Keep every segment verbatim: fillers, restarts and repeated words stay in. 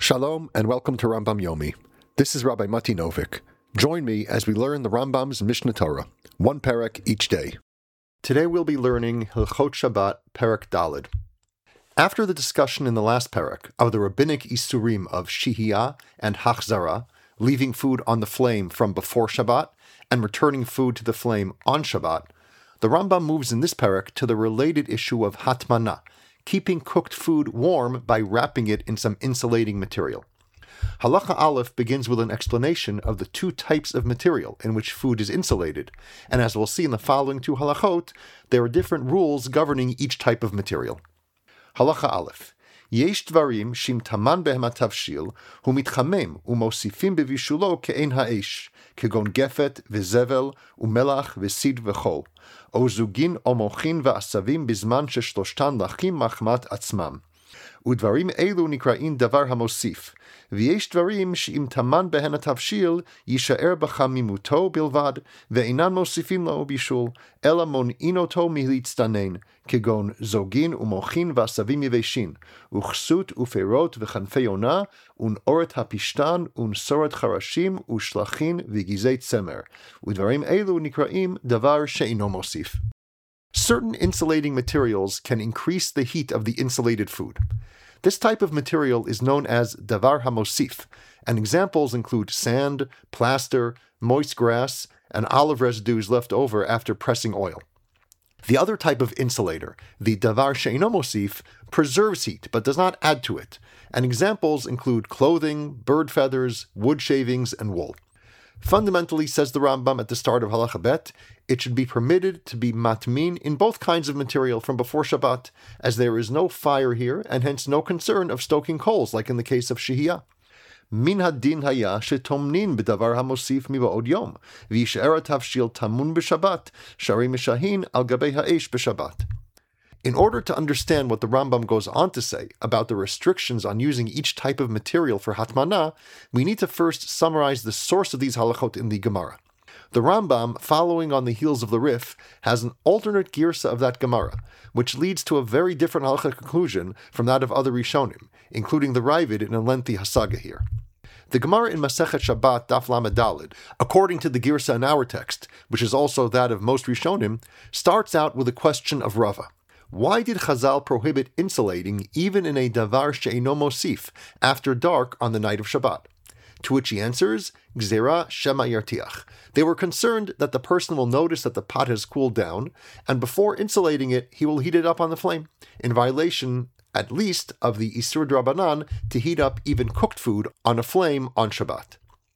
Shalom and welcome to Rambam Yomi. This is Rabbi Mati Novik. Join me as we learn the Rambam's Mishnah Torah, one perek each day. Today we'll be learning Hilchot Shabbat, Perek Daled. After the discussion in the last perek of the rabbinic isurim of shihiyah and hachzara, leaving food on the flame from before Shabbat and returning food to the flame on Shabbat, the Rambam moves in this perek to the related issue of hatmana, keeping cooked food warm by wrapping it in some insulating material. Halacha Aleph begins with an explanation of the two types of material in which food is insulated, and as we'll see in the following two halachot, there are different rules governing each type of material. Halacha Aleph. Yesh dvarim shim taman behem hatavshil hu mitchamem umosifim bevishulo ke'ein ha'esh, kegon gefet v'zevel umelach v'sid v'chol, o zugin o mochin v'asavim bizman sheshloshtan lachim machmat atzmam. Udvarim elu nikra'in davar hamosif, v'yesh dvarim she'im taman behen hatavshil yisha'er b'chamimuto bilvad, ve'inan mosifim lo bishul, ela mon'inoto mihlitzdanen, kegon zogin umochin v'asavim yiveshin, uchsut uferot v'chanfei yonah, un oret hapishtan, un soret charashim, ushlachin v'gizei tzemer. Udvarim elu nikra'im davar she'ino mosif. Certain insulating materials can increase the heat of the insulated food. This type of material is known as davar hamosif, and examples include sand, plaster, moist grass, and olive residues left over after pressing oil. The other type of insulator, the davar she'ino mosif, preserves heat but does not add to it, and examples include clothing, bird feathers, wood shavings, and wool. Fundamentally, says the Rambam at the start of Halacha Bet, it should be permitted to be matmin in both kinds of material from before Shabbat, as there is no fire here and hence no concern of stoking coals like in the case of shihiyah. Min hadin haya shetomnin b'davar hamosif miba'od yom, v'yishe'er hatavshil tamun b'Shabbat, shari mishahin al gabei ha'esh b'Shabbat. In order to understand what the Rambam goes on to say about the restrictions on using each type of material for hatmana, we need to first summarize the source of these halachot in the Gemara. The Rambam, following on the heels of the Rif, has an alternate girsa of that Gemara, which leads to a very different halacha conclusion from that of other Rishonim, including the Ravid in a lengthy hasaga here. The Gemara in Masechet Shabbat Daf Lamed Daled, according to the girsa in our text, which is also that of most Rishonim, starts out with a question of Rava. Why did Chazal prohibit insulating even in a davar she'ino mosif after dark on the night of Shabbat? To which he answers, Gzera shema yartiach. They were concerned that the person will notice that the pot has cooled down, and before insulating it, he will heat it up on the flame, in violation, at least, of the Isur Drabanan to heat up even cooked food on a flame on Shabbat.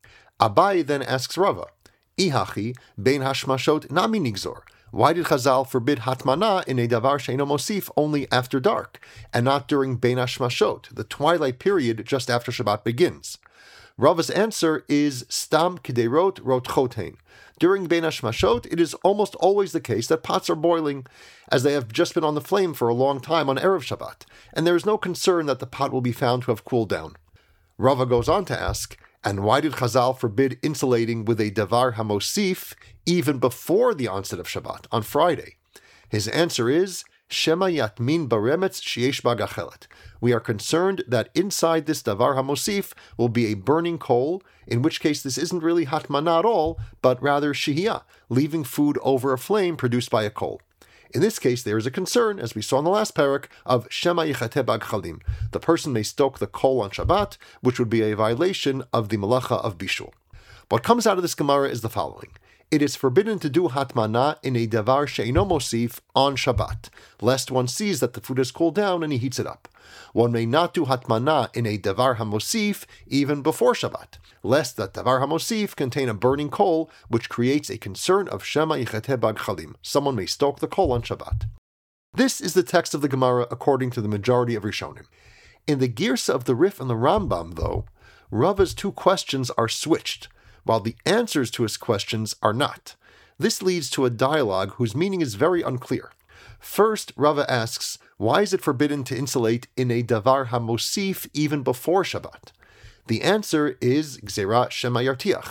Abai then asks Rava, Ihachi bein hashmashot nami nigzor. Why did Chazal forbid hatmana in a davar she'ino mosif only after dark, and not during bein hashmashot, the twilight period just after Shabbat begins? Rava's answer is stam kederot rotchotein. During bein hashmashot, it is almost always the case that pots are boiling, as they have just been on the flame for a long time on Erev Shabbat, and there is no concern that the pot will be found to have cooled down. Rava goes on to ask, and why did Chazal forbid insulating with a davar hamosif even before the onset of Shabbat, on Friday? His answer is, Shema yatmin baremetz sheyesh bagachelet. We are concerned that inside this davar hamosif will be a burning coal, in which case this isn't really hatmana at all, but rather shihiyah, leaving food over a flame produced by a coal. In this case, there is a concern, as we saw in the last parak, of Shema Yichateh Bagchalim. The person may stoke the coal on Shabbat, which would be a violation of the Malacha of Bishul. What comes out of this Gemara is the following. It is forbidden to do hatmana in a davar she'ino mosif on Shabbat, lest one sees that the food has cooled down and he heats it up. One may not do hatmana in a davar hamosif even before Shabbat, lest that davar hamosif contain a burning coal, which creates a concern of Shema Yichateh Bagchalim. Someone may stoke the coal on Shabbat. This is the text of the Gemara according to the majority of Rishonim. In the girsa of the Rif and the Rambam, though, Rava's two questions are switched, while the answers to his questions are not. This leads to a dialogue whose meaning is very unclear. First, Rava asks, why is it forbidden to insulate in a davar hamosif even before Shabbat? The answer is Gzera shema yartiach.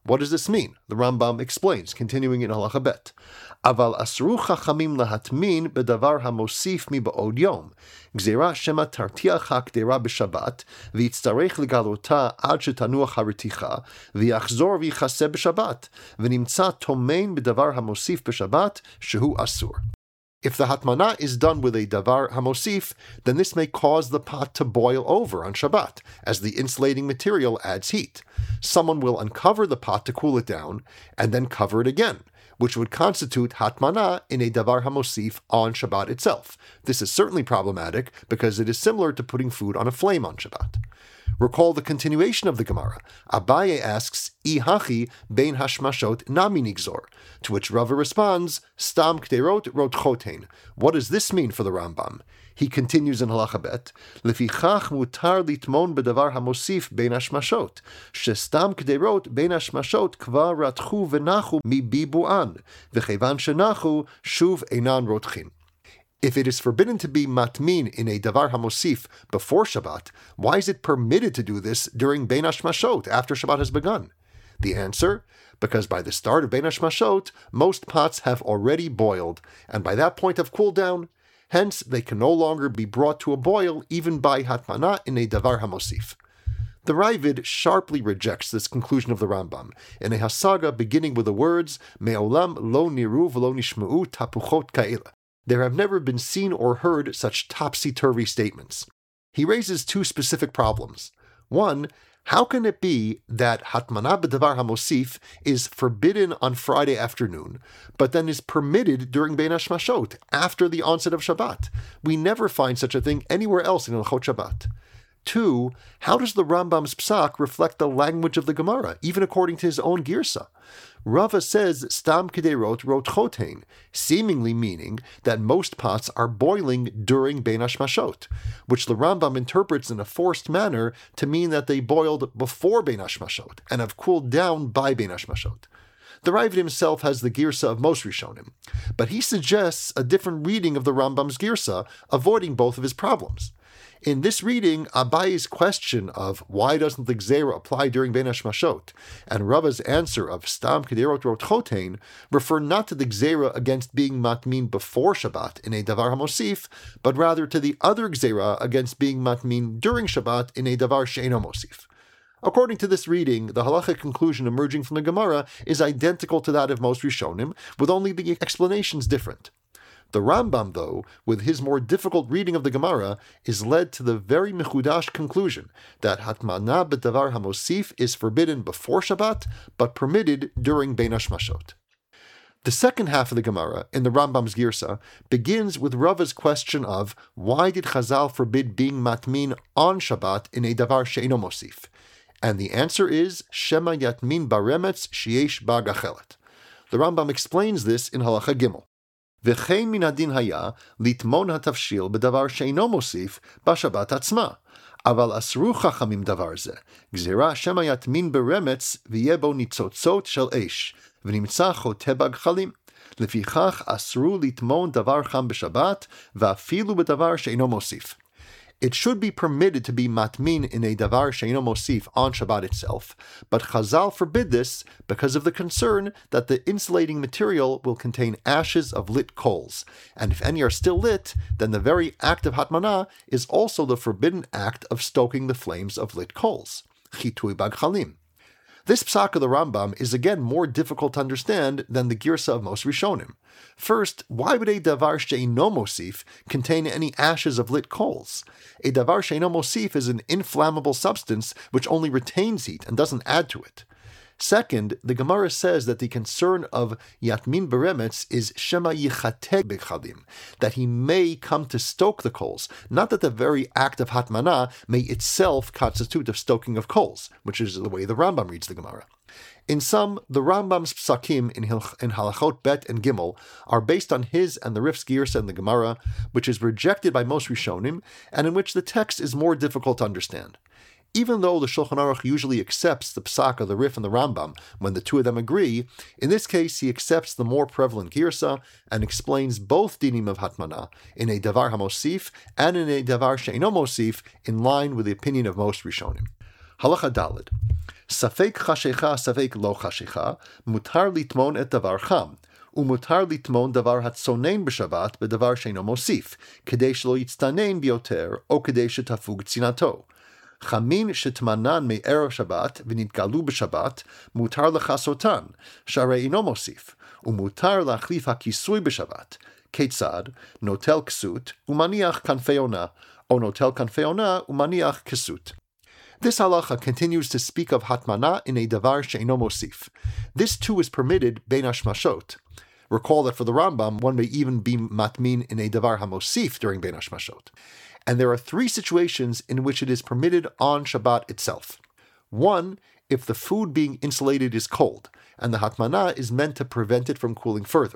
What does this mean? The Rambam explains, continuing in Halacha Bet. Aval asru chachamim lahatmin bedavar hamosif mi ba'od yom. Gzera shema tartiach hakdera b'Shabbat, v'yitzarech legalota ad shetanuach hariticha, v'yachzor v'yichaseh b'Shabbat, v'nimtza tomein bedavar hamosif b'Shabbat, shehu asur. If the hatmana is done with a davar hamosif, then this may cause the pot to boil over on Shabbat, as the insulating material adds heat. Someone will uncover the pot to cool it down, and then cover it again, which would constitute hatmana in a davar hamosif on Shabbat itself. This is certainly problematic because it is similar to putting food on a flame on Shabbat. Recall the continuation of the Gemara. Abaye asks, Ihachi bein hashmashot nami nigzor, to which Rava responds, Stam kderot rot chotein. What does this mean for the Rambam? He continues in Halacha Bet, Lefichach mutar litmon bedavar hamosif bein hashmashot, shestam kderot bein hashmashot kvar ratchu v'nachu mi bibuan, v'chevan shenachu shuv einan rotchin. If it is forbidden to be matmin in a davar hamosif before Shabbat, why is it permitted to do this during Bein Hashmashot, after Shabbat has begun? The answer, because by the start of Bein Hashmashot, most pots have already boiled, and by that point have cooled down. Hence, they can no longer be brought to a boil even by hatmana in a davar hamosif. The Ravid sharply rejects this conclusion of the Rambam in a hasaga beginning with the words Me'olam lo niru v'lo nishma'u tapuchot ka'ila. There have never been seen or heard such topsy-turvy statements. He raises two specific problems. One, how can it be that hatmana b'davar hamosif is forbidden on Friday afternoon, but then is permitted during Bein Hashmashot, after the onset of Shabbat? We never find such a thing anywhere else in Hilchot Shabbat. Two, how does the Rambam's psak reflect the language of the Gemara, even according to his own girsa? Rava says stam kederot rot chotein, seemingly meaning that most pots are boiling during Bein Hashmashot, which the Rambam interprets in a forced manner to mean that they boiled before Bein Hashmashot and have cooled down by Bein Hashmashot. The Ravid himself has the girsa of most Rishonim, but he suggests a different reading of the Rambam's girsa, avoiding both of his problems. In this reading, Abaye's question of why doesn't the Gzera apply during Bein Hashmashot, and Rava's answer of Stam Kederot Rot Chotein refer not to the Gzera against being matmin before Shabbat in a davar hamosif, but rather to the other Gzera against being matmin during Shabbat in a davar she'eino mosif. According to this reading, the halachic conclusion emerging from the Gemara is identical to that of most Rishonim, with only the explanations different. The Rambam, though, with his more difficult reading of the Gemara, is led to the very mechudash conclusion that hatmana b'davar hamosif is forbidden before Shabbat, but permitted during Bein Hashmashot. The second half of the Gemara, in the Rambam's girsa, begins with Rava's question of why did Chazal forbid being matmin on Shabbat in a davar she'eino mosif? And the answer is shema yatmin baremetz sheyesh ba gachelet. The Rambam explains this in Halacha Gimel. V'chein min hadin haya litmon hatavshil b'davar she'eino mosif b'Shabbat atzma. Aval asru chachamim davar ze. Gzera shema yatmin beremetz v'yeh bo nitzotzot shel eish. V'nimtza choteh b'gchalim. Lefichach asru litmon davar cham b'Shabbat v'afilu b'davar she'eino mosif. It should be permitted to be matmin in a davar she'eino mosif on Shabbat itself, but Chazal forbid this because of the concern that the insulating material will contain ashes of lit coals, and if any are still lit, then the very act of hatmana is also the forbidden act of stoking the flames of lit coals. Chitui bagchalim. This psak of the Rambam is again more difficult to understand than the girsa of most Rishonim. First, why would a davar she'eino mosif contain any ashes of lit coals? A davar she'eino mosif is an inflammable substance which only retains heat and doesn't add to it. Second, the Gemara says that the concern of Yatmin Beremetz is Shema Yichateh B'Chalim, that he may come to stoke the coals, not that the very act of Hatmana may itself constitute of stoking of coals, which is the way the Rambam reads the Gemara. In sum, the Rambam's psakim in, Hil- in Halachot Bet and Gimel are based on his and the Rif's girsa in the Gemara, which is rejected by most Rishonim, and in which the text is more difficult to understand. Even though the Shulchan Aruch usually accepts the psak of the Rif and the Rambam when the two of them agree, in this case he accepts the more prevalent girsa and explains both dinim of hatmana in a davar hamosif and in a davar she'eino mosif in line with the opinion of most Rishonim. Halacha Daled. Safek chashecha, safek lo chashecha, mutar litmon et davar cham, umutar litmon davar hatzonein b'Shabbat b'davar sheino mosif, kedei shelo yitztanein bioter, o kedei shetafug tzinato. Chamin shetmanan me'erev Shabbat v'nitgalu b'Shabbat, mutar lechasotan, sharei ino mosif, umutar lachlif hakisui b'Shabbat. Ketzad, notel ksut, umaniach kanfeona, o notel kanfeona, umaniach kesut. This halacha continues to speak of hatmana in a davar she'ino mosif. This too is permitted bein hashmashot. Recall that for the Rambam, one may even be matmin in a davar hamosif during bein hashmashot. And there are three situations in which it is permitted on Shabbat itself. One, if the food being insulated is cold, and the hatmana is meant to prevent it from cooling further.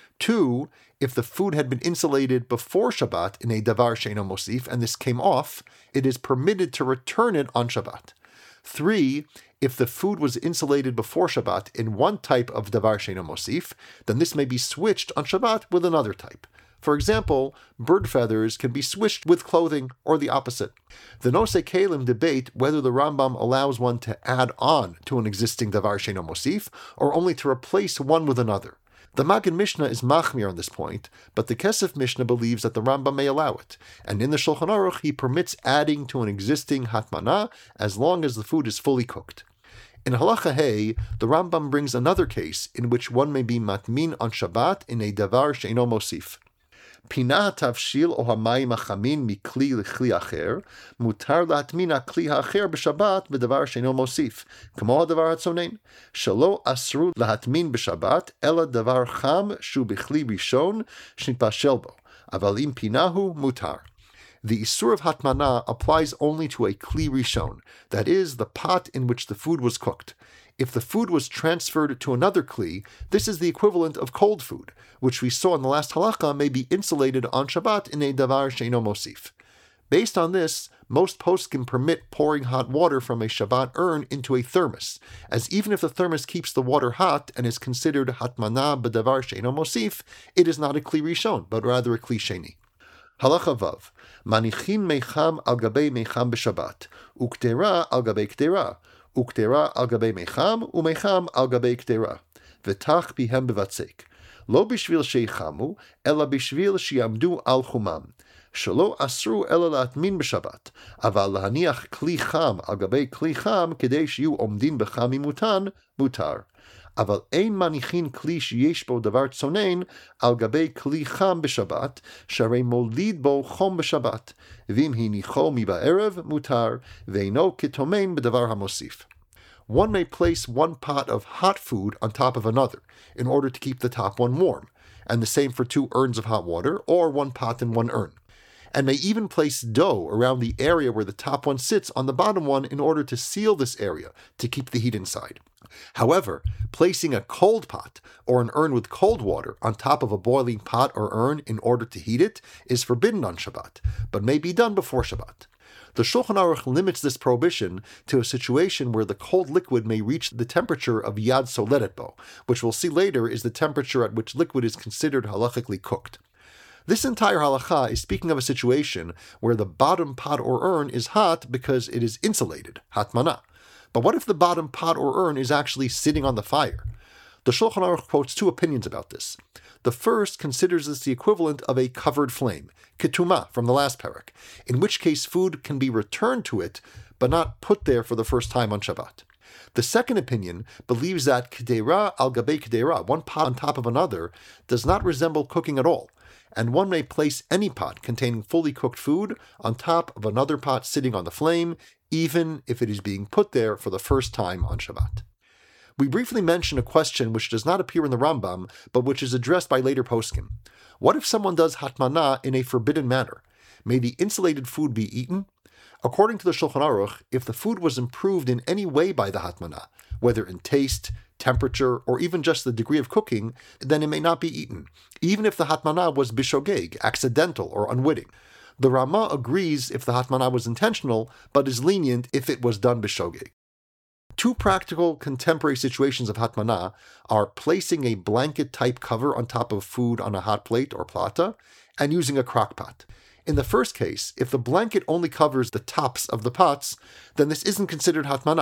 Two, if the food had been insulated before Shabbat in a davar she'ino mosif, and this came off, it is permitted to return it on Shabbat. Three, if the food was insulated before Shabbat in one type of davar she'ino mosif, then this may be switched on Shabbat with another type. For example, bird feathers can be switched with clothing, or the opposite. The Nosei Kelim debate whether the Rambam allows one to add on to an existing davar she'ino mosif, or only to replace one with another. The Magen Mishnah is machmir on this point, but the Kesef Mishnah believes that the Rambam may allow it, and in the Shulchan Aruch he permits adding to an existing hatmana as long as the food is fully cooked. In Halacha Hey, the Rambam brings another case in which one may be matmin on Shabbat in a davar she'ino mosif. Pina tavshil o hamayim achamin mikli l'chli acher, mutar latmin akli hacher b'Shabbat b'davar she'ino mosif, kamo hadavar hatzonein, shelo asru lahatmin b'Shabbat, ela davar cham shu b'chli rishon shnitpashel bo, aval im pinahu mutar. The Isur of Hatmana applies only to a Kli Rishon, that is, the pot in which the food was cooked. If the food was transferred to another Kli, this is the equivalent of cold food, which we saw in the last halacha may be insulated on Shabbat in a davar she'ino mosif. Based on this, most poskim permit pouring hot water from a Shabbat urn into a thermos, as even if the thermos keeps the water hot and is considered Hatmana b'davar she'ino mosif, it is not a Kli Rishon, but rather a Kli Sheni. Halacha Vav, Manichin mecham al gabei mecham b'Shabbat, uktera al gabei ktera, uktera al gabei mecham, umecham al gabei ktera, v'tach bihem bevatzek, lo bishvil sheichamu, ela bishvil shiamdu al chumam, shelo asru ela latmin b'Shabbat, aval lahaniach kli cham al gabei kli cham kedei shiyu omdin b'cham imutan, mutar. אבל אין מניחין כלי שיש בו דבר צונן על גבי כלי חם בשבת, שהרי מוליד בו חום בשבת, ואם הניחו מבערב מותר, ואינו כתומן בדבר המוסיף. One may place one pot of hot food on top of another, in order to keep the top one warm, and the same for two urns of hot water, or one pot and one urn. And may even place dough around the area where the top one sits on the bottom one in order to seal this area, to keep the heat inside. However, placing a cold pot or an urn with cold water on top of a boiling pot or urn in order to heat it is forbidden on Shabbat, but may be done before Shabbat. The Shulchan Aruch limits this prohibition to a situation where the cold liquid may reach the temperature of Yad Soledet Bo, which we'll see later is the temperature at which liquid is considered halachically cooked. This entire halacha is speaking of a situation where the bottom pot or urn is hot because it is insulated, hatmana. But what if the bottom pot or urn is actually sitting on the fire? The Shulchan Aruch quotes two opinions about this. The first considers this the equivalent of a covered flame, ketuma from the last parak, in which case food can be returned to it, but not put there for the first time on Shabbat. The second opinion believes that kedera al gabei kedera, one pot on top of another, does not resemble cooking at all, and one may place any pot containing fully cooked food on top of another pot sitting on the flame, even if it is being put there for the first time on Shabbat. We briefly mention a question which does not appear in the Rambam, but which is addressed by later poskim. What if someone does hatmana in a forbidden manner? May the insulated food be eaten? According to the Shulchan Aruch, if the food was improved in any way by the hatmana, whether in taste, temperature, or even just the degree of cooking, then it may not be eaten, even if the hatmana was bishogeg, accidental or unwitting. The Rama agrees if the hatmana was intentional, but is lenient if it was done bishogeg. Two practical contemporary situations of hatmana are placing a blanket-type cover on top of food on a hot plate or plata, and using a crock pot. In the first case, if the blanket only covers the tops of the pots, then this isn't considered hatmana,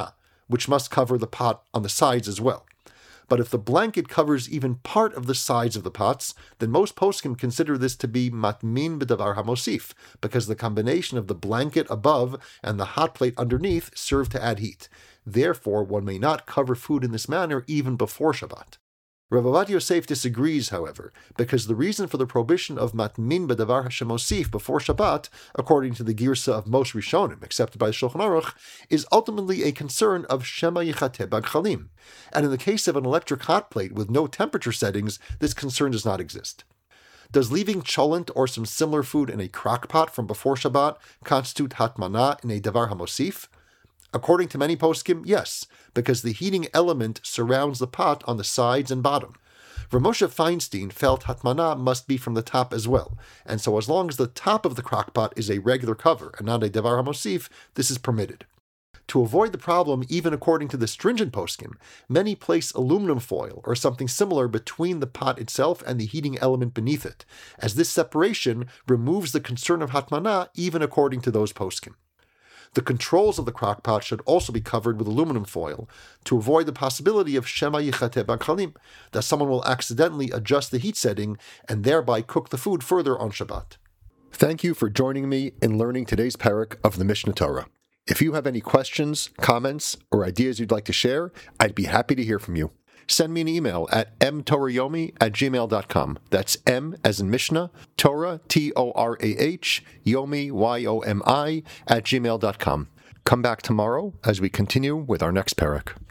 which must cover the pot on the sides as well. But if the blanket covers even part of the sides of the pots, then most poskim consider this to be matmin b'davar hamosif, because the combination of the blanket above and the hot plate underneath serve to add heat. Therefore, one may not cover food in this manner even before Shabbat. Rav Ovadia Yosef disagrees, however, because the reason for the prohibition of matmin b'davar hashemosif before Shabbat, according to the girsa of most Rishonim, accepted by the Shulchan Aruch, is ultimately a concern of shema yichateh b'agchalim, and in the case of an electric hot plate with no temperature settings, this concern does not exist. Does leaving cholent or some similar food in a crock pot from before Shabbat constitute hatmana in a davar hamosif? According to many poskim, yes, because the heating element surrounds the pot on the sides and bottom. Rav Moshe Feinstein felt hatmana must be from the top as well, and so as long as the top of the crockpot is a regular cover and not a davar hamosif, this is permitted. To avoid the problem, even according to the stringent poskim, many place aluminum foil or something similar between the pot itself and the heating element beneath it, as this separation removes the concern of hatmana even according to those poskim. The controls of the crockpot should also be covered with aluminum foil to avoid the possibility of shema yichateh b'agchalim, that someone will accidentally adjust the heat setting and thereby cook the food further on Shabbat. Thank you for joining me in learning today's parak of the Mishnah Torah. If you have any questions, comments, or ideas you'd like to share, I'd be happy to hear from you. Send me an email at mtorayomi at gmail dot com. That's M as in Mishnah, Torah, T O R A H, Yomi, Y O M I, at gmail dot com. Come back tomorrow as we continue with our next parak.